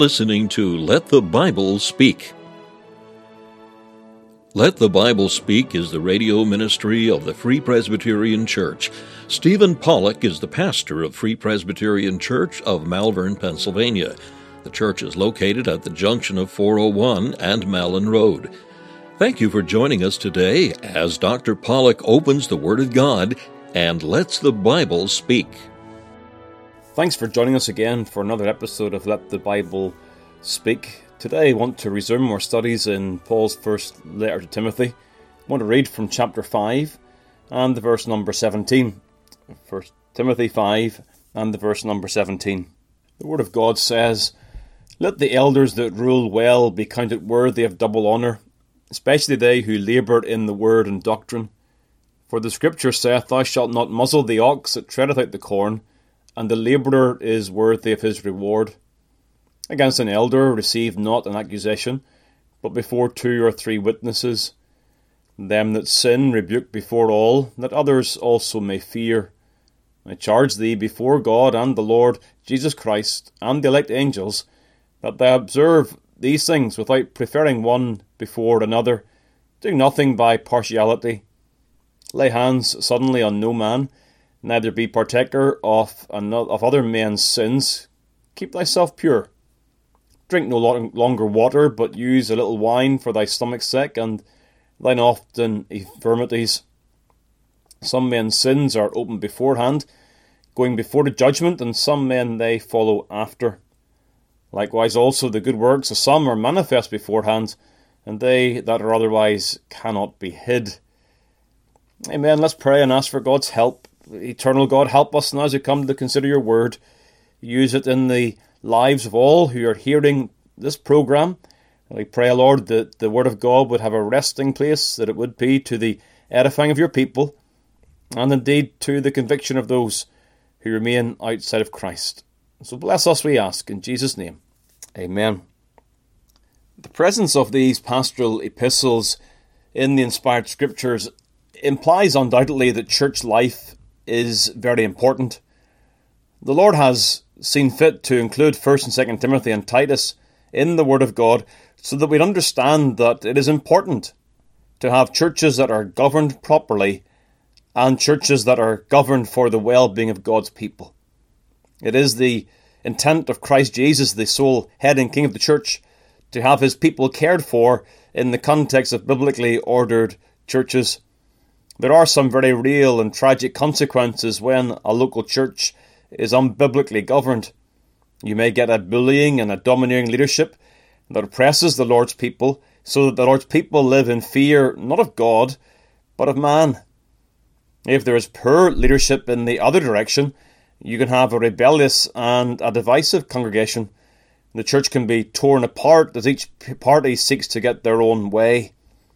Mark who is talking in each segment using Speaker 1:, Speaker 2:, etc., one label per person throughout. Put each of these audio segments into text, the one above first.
Speaker 1: listening to Let the Bible Speak. Let the Bible Speak is the radio ministry of the Free Presbyterian Church. Stephen Pollock is the pastor of Free Presbyterian Church of Malvern, Pennsylvania. The church is located at the junction of 401 and Malin Road. Thank you for joining us today as Dr. Pollock opens the Word of God and lets the Bible speak.
Speaker 2: Thanks for joining us again for another episode of Let the Bible Speak. Today I want to resume our studies in Paul's first letter to Timothy. I want to read from chapter 5 and the verse number 17. 1 Timothy 5 and the verse number 17. The Word of God says, "Let the elders that rule well be counted worthy of double honour, especially they who labour in the word and doctrine. For the Scripture saith, Thou shalt not muzzle the ox that treadeth out the corn, and the labourer is worthy of his reward. Against an elder receive not an accusation, but before 2 or 3 witnesses. Them that sin rebuke before all, that others also may fear. I charge thee before God and the Lord Jesus Christ and the elect angels, that thou observe these things without preferring one before another, doing nothing by partiality. Lay hands suddenly on no man, neither be partaker of other men's sins. Keep thyself pure. Drink no longer water, but use a little wine for thy stomach's sake, and thine often infirmities. Some men's sins are open beforehand, going before the judgment, and some men they follow after. Likewise also the good works of some are manifest beforehand, and they that are otherwise cannot be hid." Amen. Let's pray and ask for God's help. Eternal God, help us now as we come to consider your word. Use it in the lives of all who are hearing this program. And we pray, Lord, that the word of God would have a resting place, that it would be to the edifying of your people, and indeed to the conviction of those who remain outside of Christ. So bless us, we ask, in Jesus' name. Amen. The presence of these pastoral epistles in the inspired scriptures implies undoubtedly that church life is very important. The Lord has seen fit to include 1st and 2nd Timothy and Titus in the Word of God so that we'd understand that it is important to have churches that are governed properly and churches that are governed for the well-being of God's people. It is the intent of Christ Jesus, the sole head and king of the church, to have his people cared for in the context of biblically ordered churches. There are some very real and tragic consequences when a local church is unbiblically governed. You may get a bullying and a domineering leadership that oppresses the Lord's people, so that the Lord's people live in fear not of God, but of man. If there is poor leadership in the other direction, you can have a rebellious and a divisive congregation. The church can be torn apart as each party seeks to get their own way.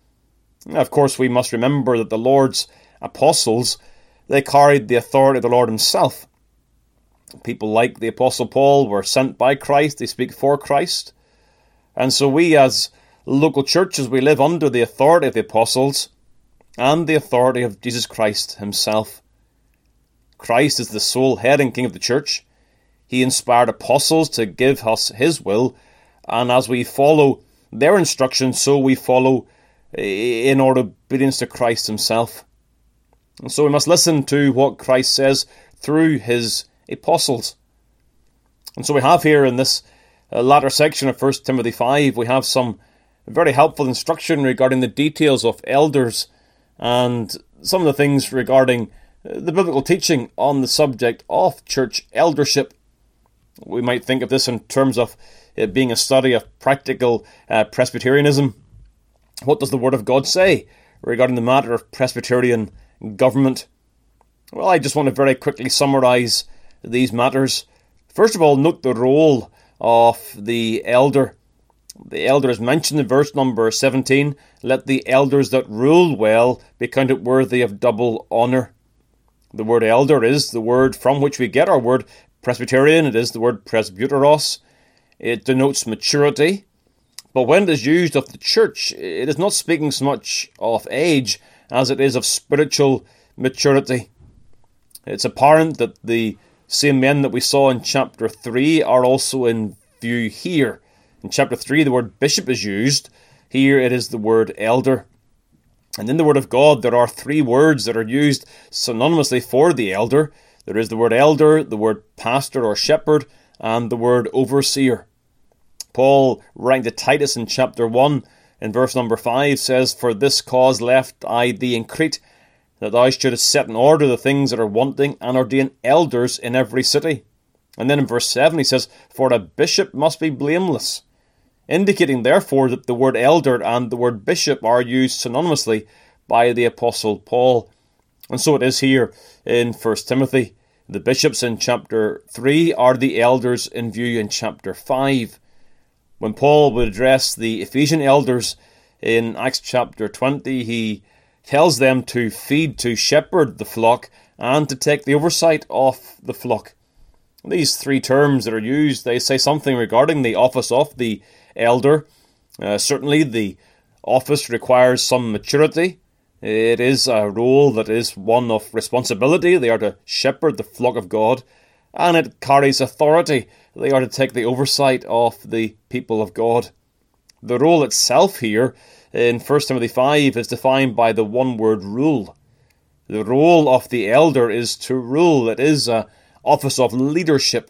Speaker 2: Of course, we must remember that the Lord's apostles, they carried the authority of the Lord himself. People like the Apostle Paul were sent by Christ, they speak for Christ. And so we as local churches, we live under the authority of the apostles and the authority of Jesus Christ himself. Christ is the sole head and king of the church. He inspired apostles to give us his will, and as we follow their instructions, so we follow in our obedience to Christ himself. And so we must listen to what Christ says through his apostles. And so we have here in this latter section of 1 Timothy 5, we have some very helpful instruction regarding the details of elders and some of the things regarding the biblical teaching on the subject of church eldership. We might think of this in terms of it being a study of practical Presbyterianism. What does the Word of God say regarding the matter of Presbyterian government? Well, I just want to very quickly summarise these matters. First of all, note the role of the elder. The elder is mentioned in verse number 17. Let the elders that rule well be counted worthy of double honour. The word elder is the word from which we get our word Presbyterian. It is the word presbyteros. It denotes maturity. But when it is used of the church, it is not speaking so much of age as it is of spiritual maturity. It's apparent that the same men that we saw in chapter 3 are also in view here. In chapter 3, the word bishop is used. Here it is the word elder. And in the Word of God, there are three words that are used synonymously for the elder. There is the word elder, the word pastor or shepherd, and the word overseer. Paul, writing to Titus in chapter 1, in verse number 5, says, "For this cause left I thee in Crete, that thou shouldest set in order the things that are wanting, and ordain elders in every city." And then in verse 7 he says, "For a bishop must be blameless," indicating therefore that the word elder and the word bishop are used synonymously by the Apostle Paul. And so it is here in 1 Timothy. The bishops in chapter 3 are the elders in view in chapter 5. When Paul would address the Ephesian elders in Acts chapter 20, he tells them to feed, to shepherd the flock, and to take the oversight of the flock. These three terms that are used, they say something regarding the office of the elder. Certainly the office requires some maturity. It is a role that is one of responsibility. They are to shepherd the flock of God, and it carries authority. They are to take the oversight of the people of God. The role itself here in 1 Timothy 5 is defined by the one word rule. The role of the elder is to rule. It is an office of leadership.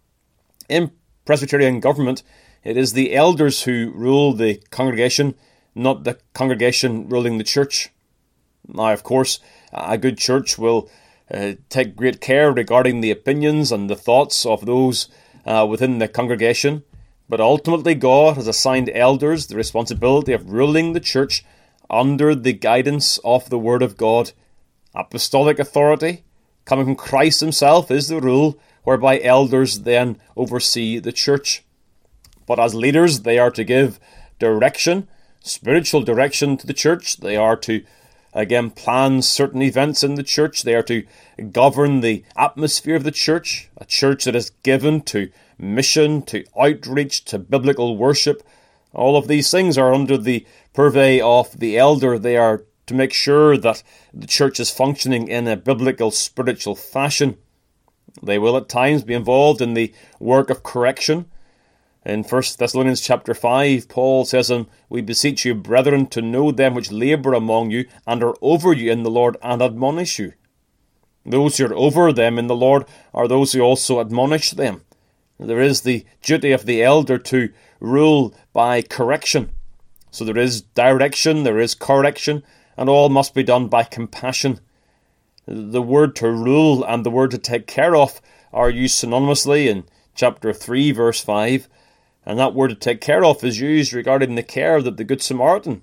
Speaker 2: In Presbyterian government, it is the elders who rule the congregation, not the congregation ruling the church. Now, of course, a good church will take great care regarding the opinions and the thoughts of those within the congregation, but ultimately God has assigned elders the responsibility of ruling the church under the guidance of the Word of God. Apostolic authority, coming from Christ himself, is the rule whereby elders then oversee the church. But as leaders, they are to give direction, spiritual direction to the church. They are to, again, plan certain events in the church. They are to govern the atmosphere of the church, a church that is given to mission, to outreach, to biblical worship. All of these things are under the purvey of the elder. They are to make sure that the church is functioning in a biblical, spiritual fashion. They will at times be involved in the work of correction. In 1 Thessalonians chapter 5, Paul says, "And we beseech you, brethren, to know them which labour among you, and are over you in the Lord, and admonish you." Those who are over them in the Lord are those who also admonish them. There is the duty of the elder to rule by correction. So there is direction, there is correction, and all must be done by compassion. The word to rule and the word to take care of are used synonymously in chapter 3, verse 5. And that word to take care of is used regarding the care that the Good Samaritan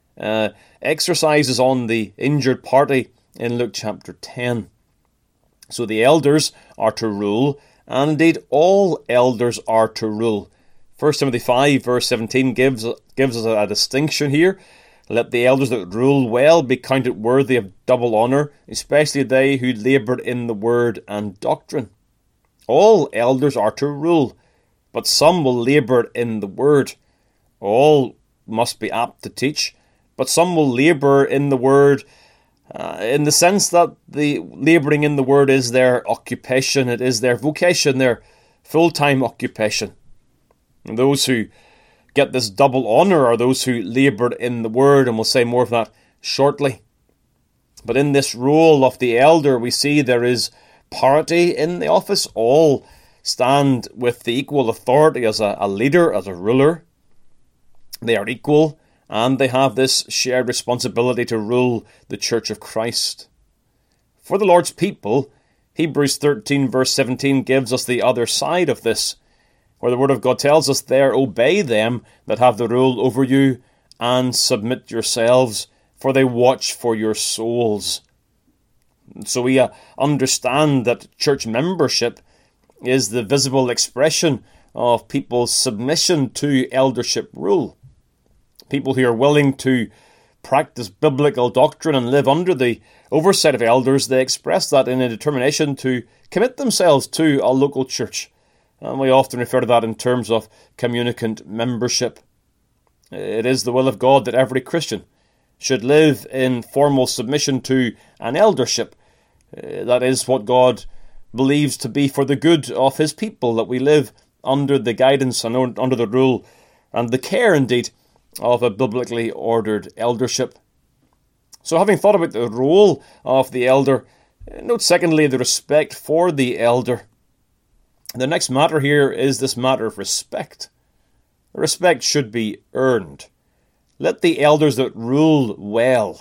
Speaker 2: exercises on the injured party in Luke chapter 10. So the elders are to rule, and indeed all elders are to rule. 1 Timothy 5 verse 17 gives us a distinction here. "Let the elders that rule well be counted worthy of double honour, especially they who labour in the word and doctrine." All elders are to rule, but some will labour in the word. All must be apt to teach, but some will labour in the word in the sense that the labouring in the word is their occupation, it is their vocation, their full-time occupation. And those who get this double honour are those who laboured in the word, and we'll say more of that shortly. But in this role of the elder, we see there is parity in the office. All stand with the equal authority as a leader, as a ruler. They are equal, and they have this shared responsibility to rule the church of Christ. For the Lord's people, Hebrews 13 verse 17 gives us the other side of this, where the Word of God tells us there, "Obey them that have the rule over you, and submit yourselves, for they watch for your souls." So we understand that church membership is the visible expression of people's submission to eldership rule. People who are willing to practice biblical doctrine and live under the oversight of elders, they express that in a determination to commit themselves to a local church. And we often refer to that in terms of communicant membership. It is the will of God that every Christian should live in formal submission to an eldership. That is what God believes to be for the good of his people, that we live under the guidance and under the rule and the care, indeed, of a biblically ordered eldership. So having thought about the role of the elder, note secondly the respect for the elder. The next matter here is this matter of respect. Respect should be earned. Let the elders that rule well.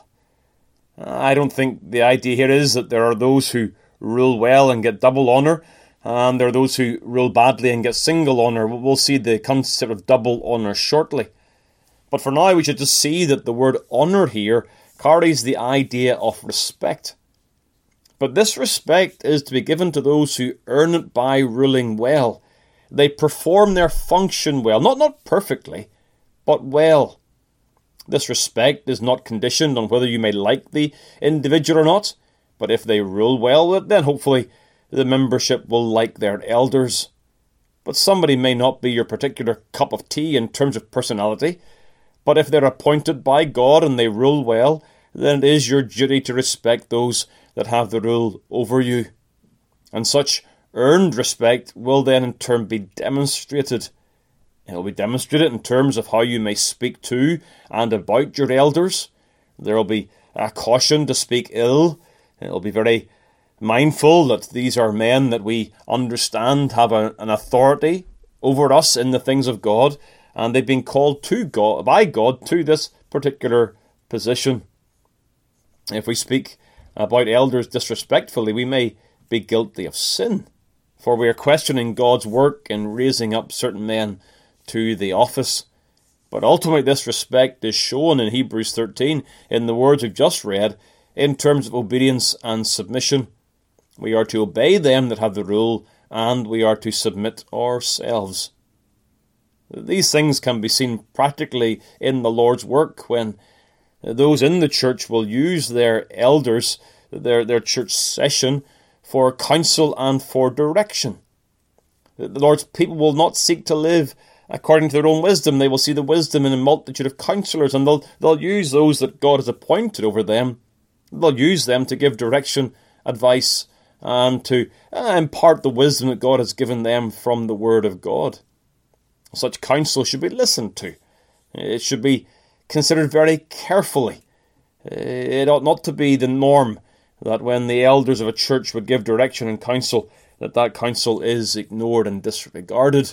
Speaker 2: I don't think the idea here is that there are those who rule well and get double honour, and there are those who rule badly and get single honour. We'll see the concept of double honour shortly. But for now, we should just see that the word honour here carries the idea of respect. But this respect is to be given to those who earn it by ruling well. They perform their function well, not perfectly, but well. This respect is not conditioned on whether you may like the individual or not, but if they rule well, then hopefully the membership will like their elders. But somebody may not be your particular cup of tea in terms of personality, but if they're appointed by God and they rule well, then it is your duty to respect those that have the rule over you. And such earned respect will then in turn be demonstrated. It will be demonstrated in terms of how you may speak to and about your elders. There will be a caution to speak ill. It will be very mindful that these are men that we understand have an authority over us in the things of God, and they've been called by God to this particular position. If we speak about elders disrespectfully, we may be guilty of sin, for we are questioning God's work in raising up certain men to the office. But ultimately this respect is shown in Hebrews 13 in the words we've just read in terms of obedience and submission. We are to obey them that have the rule, and we are to submit ourselves. These things can be seen practically in the Lord's work when those in the church will use their elders, their church session, for counsel and for direction. The Lord's people will not seek to live according to their own wisdom. They will see the wisdom in a multitude of counselors, and they'll use those that God has appointed over them. They'll use them to give direction, advice, and to impart the wisdom that God has given them from the Word of God. Such counsel should be listened to. It should be considered very carefully. It ought not to be the norm that when the elders of a church would give direction and counsel, that counsel is ignored and disregarded.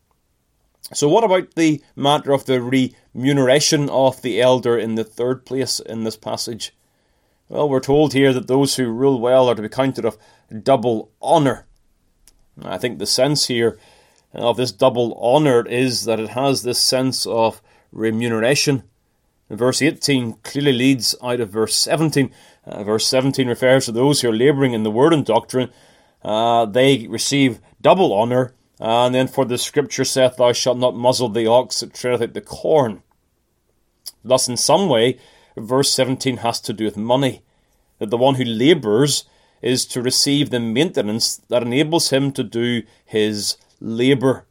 Speaker 2: So what about the matter of the remuneration of the elder in the third place in this passage? Well, we're told here that those who rule well are to be counted of double honour. I think the sense here of this double honour is that it has this sense of remuneration. Verse 18 clearly leads out of verse 17. Verse 17 refers to those who are labouring in the word and doctrine. They receive double honour. And then for the scripture saith, thou shalt not muzzle the ox that treadeth out the corn. Thus in some way, verse 17 has to do with money. That the one who labours is to receive the maintenance that enables him to do his labour.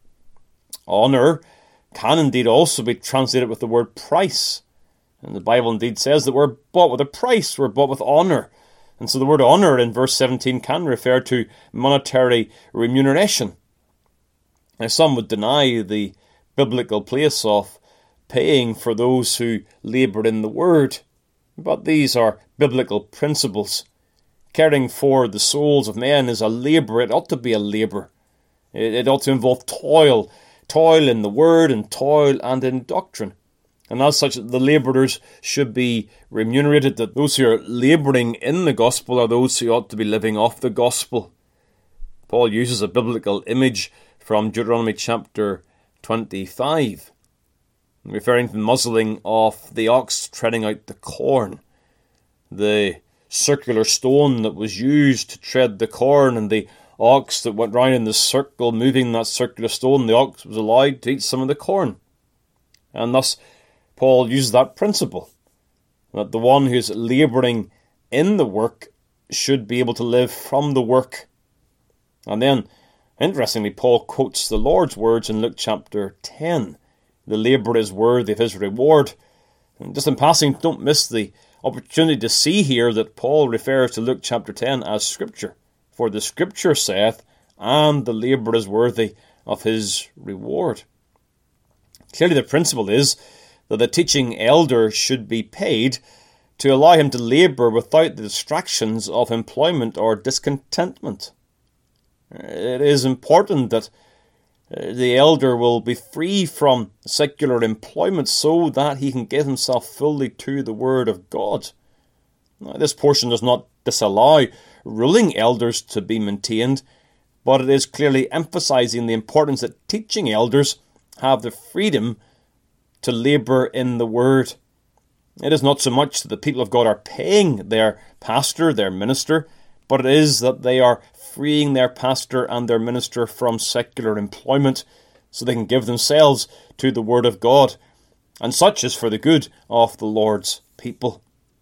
Speaker 2: Honour can indeed also be translated with the word price. And the Bible indeed says that we're bought with a price, we're bought with honour. And so the word honour in verse 17 can refer to monetary remuneration. Now some would deny the biblical place of paying for those who labour in the word. But these are biblical principles. Caring for the souls of men is a labour. It ought to be a labour. It ought to involve toil in the word and toil and in doctrine. And as such, the labourers should be remunerated, that those who are labouring in the gospel are those who ought to be living off the gospel. Paul uses a biblical image from Deuteronomy chapter 25, referring to the muzzling of the ox treading out the corn. The circular stone that was used to tread the corn, and the ox that went round in the circle, moving that circular stone, the ox was allowed to eat some of the corn. And thus, Paul uses that principle, that the one who is labouring in the work should be able to live from the work. And then, interestingly, Paul quotes the Lord's words in Luke chapter 10. The labourer is worthy of his reward. And just in passing, don't miss the opportunity to see here that Paul refers to Luke chapter 10 as Scripture. For the Scripture saith, and the labourer is worthy of his reward. Clearly the principle is that the teaching elder should be paid to allow him to labour without the distractions of employment or discontentment. It is important that the elder will be free from secular employment so that he can give himself fully to the Word of God. Now, this portion does not disallow ruling elders to be maintained, but it is clearly emphasising the importance that teaching elders have the freedom to labour in the Word. It is not so much that the people of God are paying their pastor, their minister, but it is that they are freeing their pastor and their minister from secular employment so they can give themselves to the Word of God, and such is for the good of the Lord's people.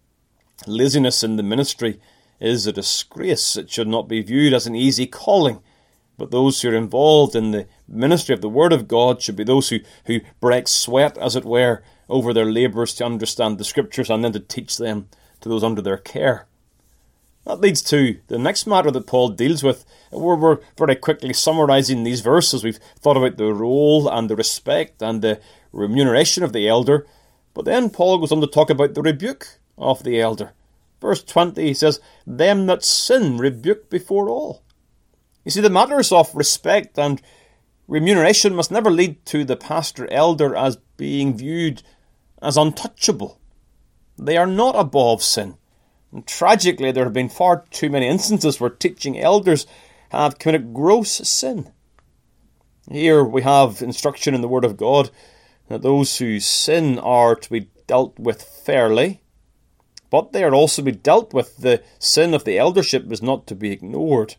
Speaker 2: Laziness in the ministry is a disgrace. It should not be viewed as an easy calling, but those who are involved in the ministry of the Word of God should be those who break sweat, as it were, over their labours to understand the Scriptures and then to teach them to those under their care. That leads to the next matter that Paul deals with. We're very quickly summarising these verses. We've thought about the role and the respect and the remuneration of the elder. But then Paul goes on to talk about the rebuke of the elder. Verse 20, he says, "Them that sin rebuke before all." You see, the matters of respect and remuneration must never lead to the pastor-elder as being viewed as untouchable. They are not above sin. And tragically, there have been far too many instances where teaching elders have committed gross sin. Here we have instruction in the Word of God that those who sin are to be dealt with fairly, but they are also to be dealt with. The sin of the eldership is not to be ignored.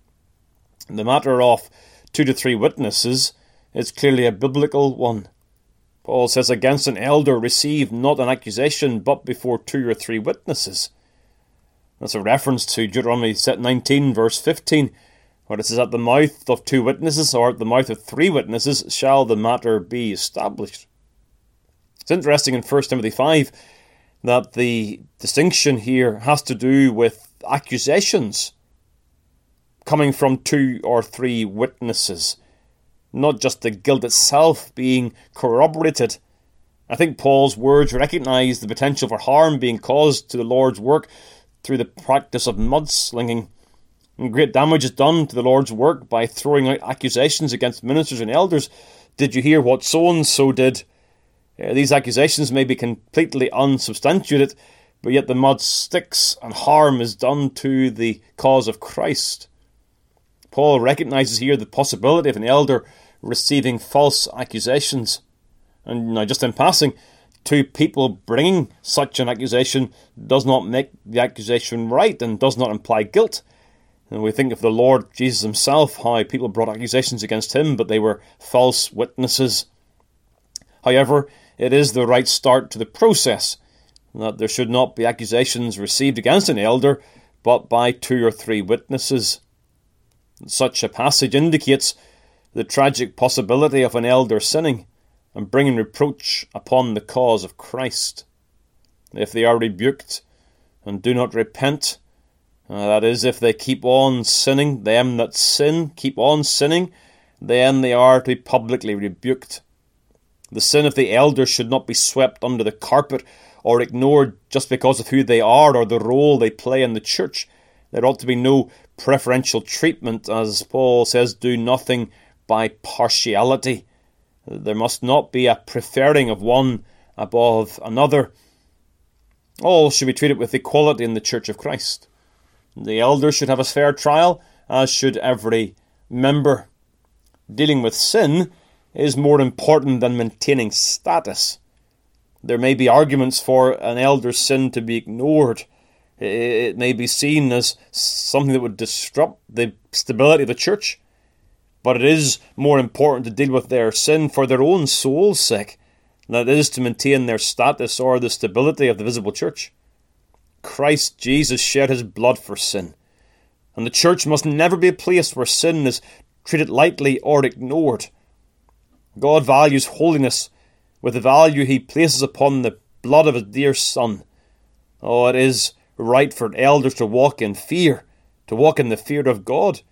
Speaker 2: The matter of 2 to 3 witnesses is clearly a biblical one. Paul says, "Against an elder receive not an accusation, but before 2 or 3 witnesses." That's a reference to Deuteronomy 19, verse 15, where it says, "At the mouth of 2 witnesses, or at the mouth of 3 witnesses, shall the matter be established." It's interesting in 1 Timothy 5 that the distinction here has to do with accusations coming from 2 or 3 witnesses, not just the guilt itself being corroborated. I think Paul's words recognise the potential for harm being caused to the Lord's work through the practice of mudslinging. And great damage is done to the Lord's work by throwing out accusations against ministers and elders. "Did you hear what so-and-so did?" These accusations may be completely unsubstantiated, but yet the mud sticks and harm is done to the cause of Christ. Paul recognises here the possibility of an elder receiving false accusations. And now, just in passing, 2 people bringing such an accusation does not make the accusation right and does not imply guilt. And we think of the Lord Jesus himself, how people brought accusations against him, but they were false witnesses. However, it is the right start to the process, that there should not be accusations received against an elder, but by 2 or 3 witnesses. Such a passage indicates the tragic possibility of an elder sinning and bringing reproach upon the cause of Christ. If they are rebuked and do not repent, that is, if they keep on sinning, them that sin keep on sinning, then they are to be publicly rebuked. The sin of the elder should not be swept under the carpet or ignored just because of who they are or the role they play in the church. There ought to be no preferential treatment, as Paul says, "Do nothing by partiality." There must not be a preferring of one above another. All should be treated with equality in the Church of Christ. The elder should have a fair trial, as should every member. Dealing with sin is more important than maintaining status. There may be arguments for an elder's sin to be ignored. It may be seen as something that would disrupt the stability of the church. But it is more important to deal with their sin for their own soul's sake than it is to maintain their status or the stability of the visible church. Christ Jesus shed his blood for sin, and the church must never be a place where sin is treated lightly or ignored. God values holiness with the value he places upon the blood of his dear Son. It is right for elders to walk in fear, to walk in the fear of God,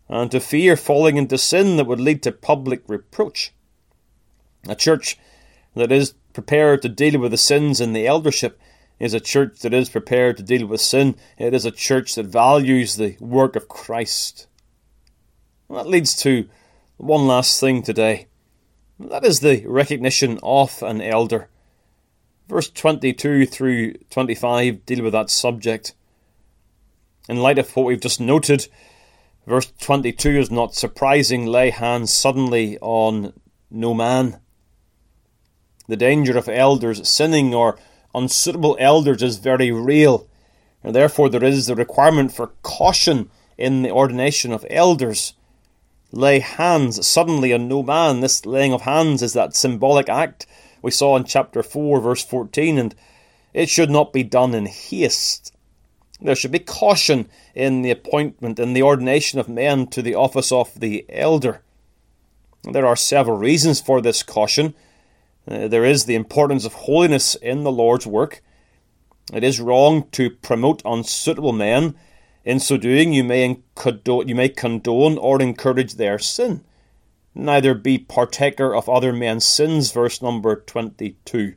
Speaker 2: and to fear falling into sin that would lead to public reproach. A church that is prepared to deal with the sins in the eldership is a church that is prepared to deal with sin. It is a church that values the work of Christ. And that leads to one last thing today. That is the recognition of an elder. Verse 22 through 25 deal with that subject. In light of what we've just noted, verse 22 is not surprising. Lay hands suddenly on no man. The danger of elders sinning or unsuitable elders is very real, and therefore there is the requirement for caution in the ordination of elders. Lay hands suddenly on no man. This laying of hands is that symbolic act we saw in chapter 4, verse 14, and it should not be done in haste. There should be caution in the appointment and the ordination of men to the office of the elder. There are several reasons for this caution. There is the importance of holiness in the Lord's work. It is wrong to promote unsuitable men. In so doing, you may condone or encourage their sin. Neither be partaker of other men's sins, verse number 22.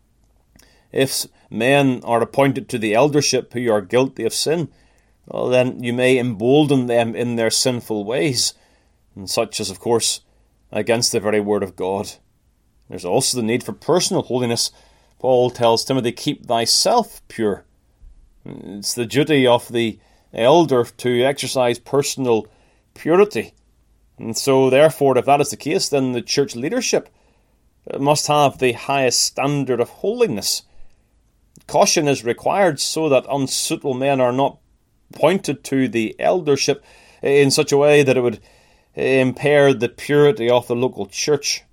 Speaker 2: If men are appointed to the eldership who are guilty of sin, well, then you may embolden them in their sinful ways, and such as, of course, against the very word of God. There's also the need for personal holiness. Paul tells Timothy, keep thyself pure. It's the duty of the elder to exercise personal purity. And so, therefore, if that is the case, then the church leadership must have the highest standard of holiness. Caution is required so that unsuitable men are not appointed to the eldership in such a way that it would impair the purity of the local church.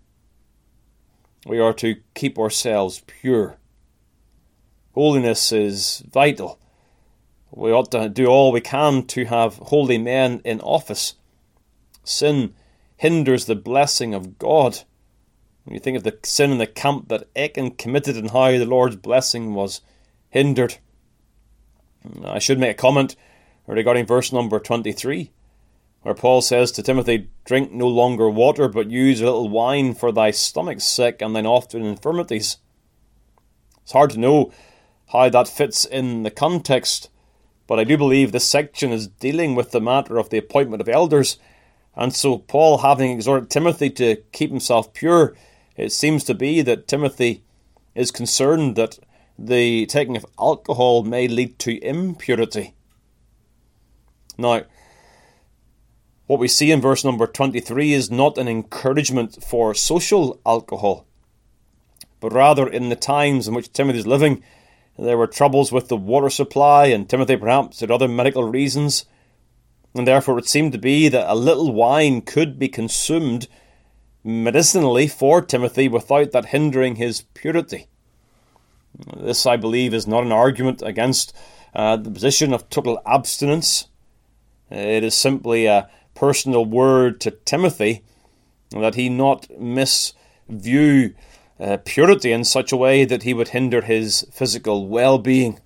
Speaker 2: We are to keep ourselves pure. Holiness is vital. We ought to do all we can to have holy men in office. Sin hinders the blessing of God. When you think of the sin in the camp that Achan committed and how the Lord's blessing was hindered. I should make a comment regarding verse number 23, where Paul says to Timothy, drink no longer water, but use a little wine for thy stomach's sake and thine often infirmities. It's hard to know how that fits in the context, but I do believe this section is dealing with the matter of the appointment of elders. And so Paul, having exhorted Timothy to keep himself pure, it seems to be that Timothy is concerned that the taking of alcohol may lead to impurity. Now, what we see in verse number 23 is not an encouragement for social alcohol, but rather in the times in which Timothy is living, there were troubles with the water supply, and Timothy perhaps had other medical reasons, and therefore it seemed to be that a little wine could be consumed medicinally for Timothy without that hindering his purity. This, I believe, is not an argument against the position of total abstinence. It is simply a personal word to Timothy that he not misview purity in such a way that he would hinder his physical well-being.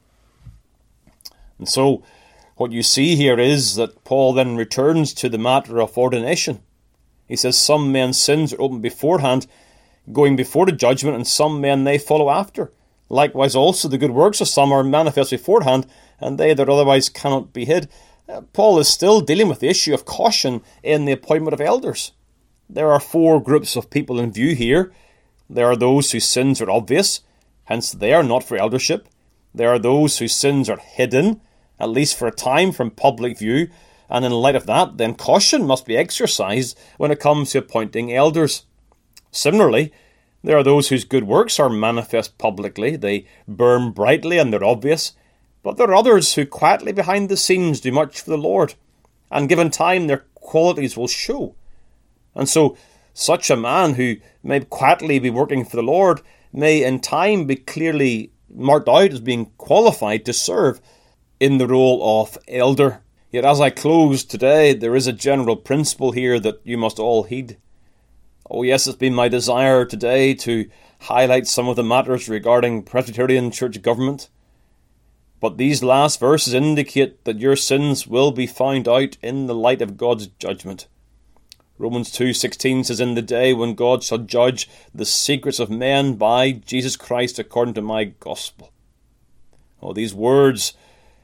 Speaker 2: And so what you see here is that Paul then returns to the matter of ordination. He says some men's sins are open beforehand, going before the judgment, and some men they follow after. Likewise also the good works of some are manifest beforehand, and they that otherwise cannot be hid. Paul is still dealing with the issue of caution in the appointment of elders. There are four groups of people in view here. There are those whose sins are obvious, hence they are not for eldership. There are those whose sins are hidden, at least for a time, from public view, and in light of that, then caution must be exercised when it comes to appointing elders. Similarly, there are those whose good works are manifest publicly, they burn brightly and they're obvious, but there are others who quietly behind the scenes do much for the Lord, and given time their qualities will show. And so, such a man who may quietly be working for the Lord may in time be clearly marked out as being qualified to serve in the role of elder. Yet as I close today, there is a general principle here that you must all heed. Oh yes, it's been my desire today to highlight some of the matters regarding Presbyterian church government. But these last verses indicate that your sins will be found out in the light of God's judgment. Romans 2:16 says, "In the day when God shall judge the secrets of men by Jesus Christ according to my gospel." Oh, these words,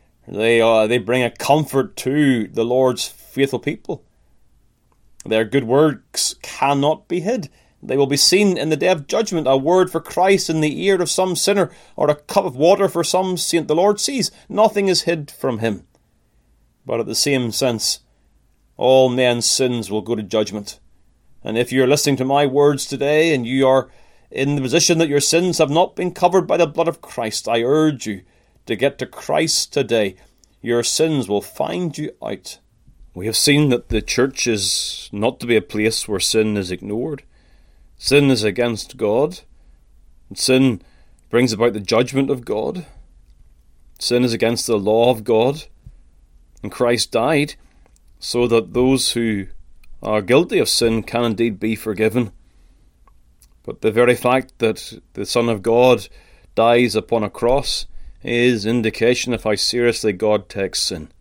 Speaker 2: they bring a comfort to the Lord's faithful people. Their good works cannot be hid. They will be seen in the day of judgment. A word for Christ in the ear of some sinner, or a cup of water for some saint, the Lord sees. Nothing is hid from him. But at the same sense, all men's sins will go to judgment. And if you're listening to my words today and you are in the position that your sins have not been covered by the blood of Christ, I urge you to get to Christ today. Your sins will find you out. We have seen that the church is not to be a place where sin is ignored. Sin is against God, and sin brings about the judgment of God. Sin is against the law of God, and Christ died so that those who are guilty of sin can indeed be forgiven. But the very fact that the Son of God dies upon a cross is indication of how seriously God takes sin.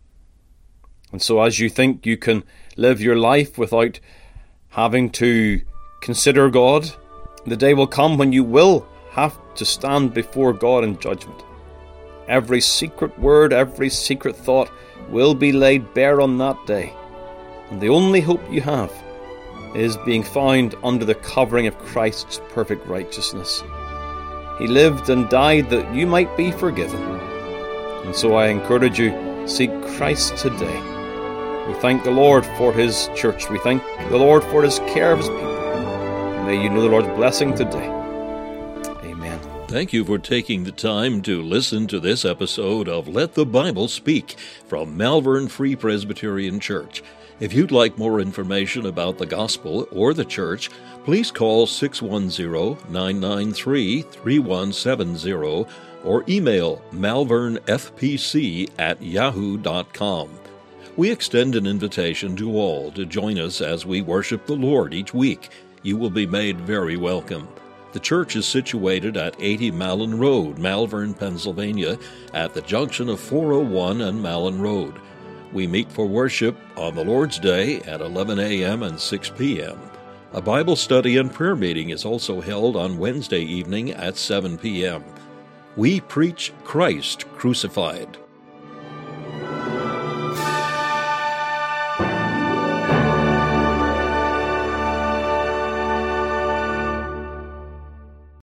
Speaker 2: And so as you think you can live your life without having to consider God, the day will come when you will have to stand before God in judgment. Every secret word, every secret thought will be laid bare on that day. And the only hope you have is being found under the covering of Christ's perfect righteousness. He lived and died that you might be forgiven. And so I encourage you, seek Christ today. We thank the Lord for his church. We thank the Lord for his care of his people. May you know the Lord's blessing today. Amen.
Speaker 1: Thank you for taking the time to listen to this episode of Let the Bible Speak from Malvern Free Presbyterian Church. If you'd like more information about the gospel or the church, please call 610-993-3170 or email malvernfpc@yahoo.com. We extend an invitation to all to join us as we worship the Lord each week. You will be made very welcome. The church is situated at 80 Malin Road, Malvern, Pennsylvania, at the junction of 401 and Malin Road. We meet for worship on the Lord's Day at 11 a.m. and 6 p.m. A Bible study and prayer meeting is also held on Wednesday evening at 7 p.m. We preach Christ crucified.